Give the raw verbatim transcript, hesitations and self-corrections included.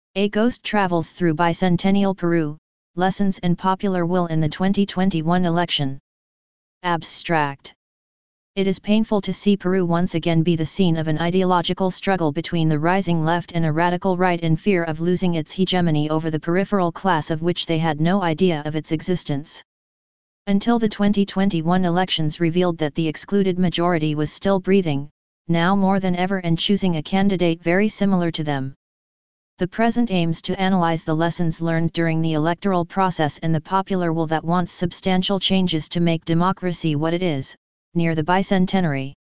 A ghost travels through bicentennial Peru, lessons in popular will in the twenty twenty-one election. Abstract. It is painful to see Peru once again be the scene of an ideological struggle between the rising left and a radical right in fear of losing its hegemony over the peripheral class of which they had no idea of its existence. Until the twenty twenty-one elections revealed that the excluded majority was still breathing, now more than ever, and choosing a candidate very similar to them. The present aims to analyze the lessons learned during the electoral process and the popular will that wants substantial changes to make democracy what it is, near the bicentenary.